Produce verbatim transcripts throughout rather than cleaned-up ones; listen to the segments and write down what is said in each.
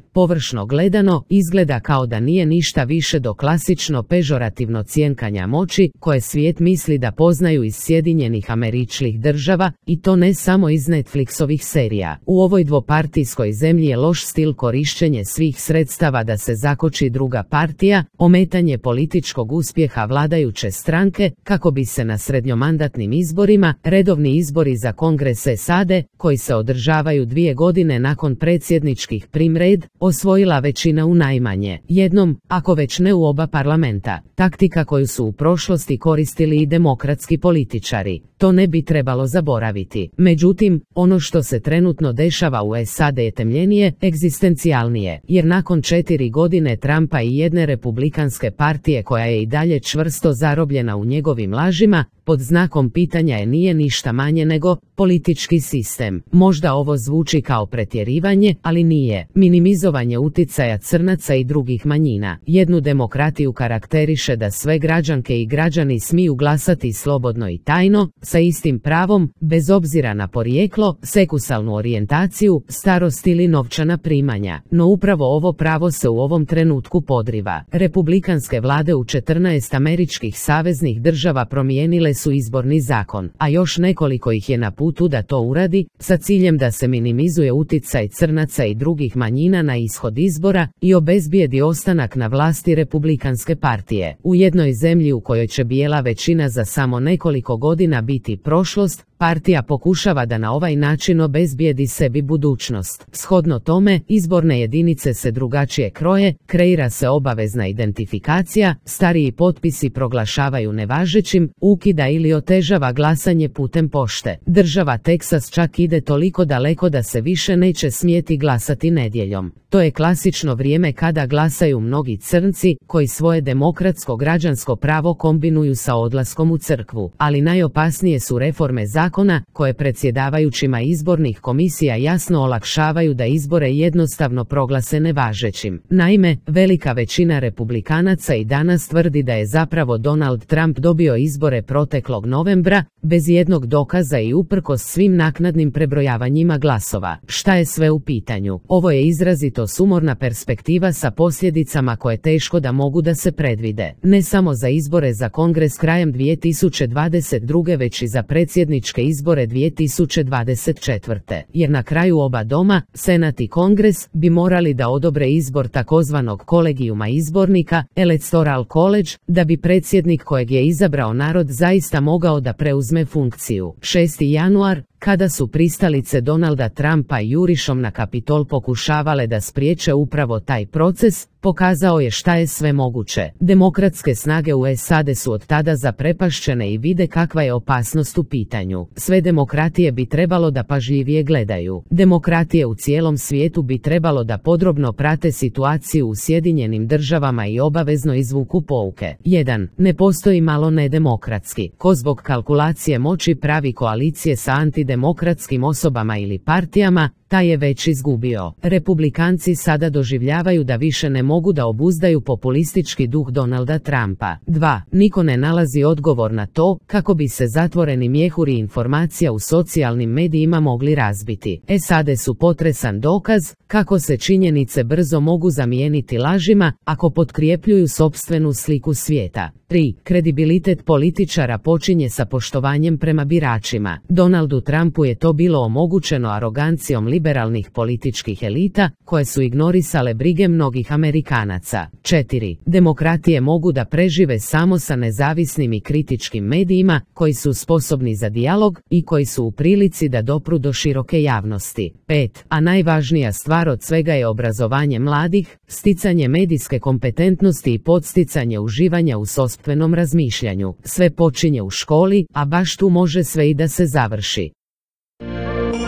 površno gledano, izgleda kao da nije ništa više do klasično pežorativno cjenkanja moći, koje svijet misli da poznaju iz Sjedinjenih Američkih Država, i to ne samo iz Netflixovih serija. U ovoj dvopartijskoj zemlji je loš stil korištenje svih sredstava da se zakoči druga partija, ometanje političkog uspjeha vladajuće stranke, kako bi se na srednjomandatnim izborima, redovni izbori za Kongres S A D, koji se održavaju dvije godine nakon predsjedničkih primred, osvojila većina u najmanje jednom, ako već ne u oba parlamenta, taktika koju su u prošlosti koristili i demokratski političari. To ne bi trebalo zaboraviti. Međutim, ono što se trenutno dešava u S A D je temljenije, egzistencijalnije, jer nakon četiri godine Trumpa i jedne republikanske partije koja je i dalje čvrsto zarobljena u njegovim lažima, pod znakom pitanja je nije ništa manje nego politički sistem. Možda ovo zvuči kao pretjerivanje, ali nije. Minimizovanje uticaja crnaca i drugih manjina. Jednu demokratiju karakteriše da sve građanke i građani smiju glasati slobodno i tajno, sa istim pravom, bez obzira na porijeklo, seksualnu orijentaciju, starost ili novčana primanja. No upravo ovo pravo se u ovom trenutku podriva. Republikanske vlade u četrnaest američkih saveznih država promijenile su izborni zakon, a još nekoliko ih je na putu da to uradi, sa ciljem da se minimizuje uticaj crnaca i drugih manjina na ishod izbora i obezbijedi ostanak na vlasti Republikanske partije. U jednoj zemlji u kojoj će bijela većina za samo nekoliko godina biti prošlost, partija pokušava da na ovaj način obezbijedi sebi budućnost. Shodno tome, izborne jedinice se drugačije kroje, kreira se obavezna identifikacija, stariji potpisi proglašavaju nevažećim, ukida ili otežava glasanje putem pošte. Država Teksas čak ide toliko daleko da se više neće smjeti glasati nedjeljom. To je klasično vrijeme kada glasaju mnogi crnci, koji svoje demokratsko građansko pravo kombinuju sa odlaskom u crkvu. Ali najopasnije su reforme zakona, koje predsjedavajućima izbornih komisija jasno olakšavaju da izbore jednostavno proglase nevažećim. Naime, velika većina republikanaca i danas tvrdi da je zapravo Donald Trump dobio izbore proteklog novembra, bez jednog dokaza i uprkos svim naknadnim prebrojavanjima glasova. Šta je sve u pitanju? Ovo je izrazito sumorna perspektiva sa posljedicama koje teško da mogu da se predvide. Ne samo za izbore za Kongres krajem dvije tisuće dvadeset druge već i za predsjedničke izbore dvije tisuće dvadeset četvrte. Jer na kraju oba doma, Senat i Kongres, bi morali da odobre izbor takozvanog kolegijuma izbornika, Electoral College, da bi predsjednik kojeg je izabrao narod zaista mogao da preuzme funkciju. šesti januar, kada su pristalice Donalda Trumpa jurišom na Kapitol pokušavale da spriječe upravo taj proces, pokazao je šta je sve moguće. Demokratske snage u S A D su od tada zaprepašćene i vide kakva je opasnost u pitanju. Sve demokratije bi trebalo da pažljivije gledaju. Demokratije u cijelom svijetu bi trebalo da podrobno prate situaciju u Sjedinjenim Državama i obavezno izvuku pouke. jedan. Ne postoji malo nedemokratski. Ko zbog kalkulacije moći pravi koalicije sa antidemokratskim osobama ili partijama, taj je već izgubio. Republikanci sada doživljavaju da više ne mogu da obuzdaju populistički duh Donalda Trumpa. dva. Niko ne nalazi odgovor na to kako bi se zatvoreni mjehuri informacija u socijalnim medijima mogli razbiti. S A D su potresan dokaz kako se činjenice brzo mogu zamijeniti lažima ako potkrijepljuju sopstvenu sliku svijeta. tri. Kredibilitet političara počinje sa poštovanjem prema biračima. Donaldu Trumpu je to bilo omogućeno arogancijom liberalnih političkih elita, koje su ignorisale brige mnogih Amerikanaca. četiri. Demokratije mogu da prežive samo sa nezavisnim i kritičkim medijima, koji su sposobni za dijalog i koji su u prilici da dopru do široke javnosti. pet. A najvažnija stvar od svega je obrazovanje mladih, sticanje medijske kompetentnosti i podsticanje uživanja u sopstvenom razmišljanju. Sve počinje u školi, a baš tu može sve i da se završi.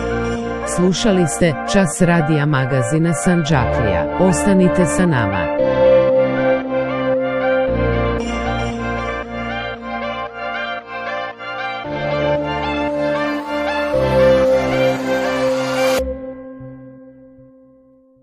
Slušali ste Čas radija magazina Sandžaklija. Ostanite sa nama.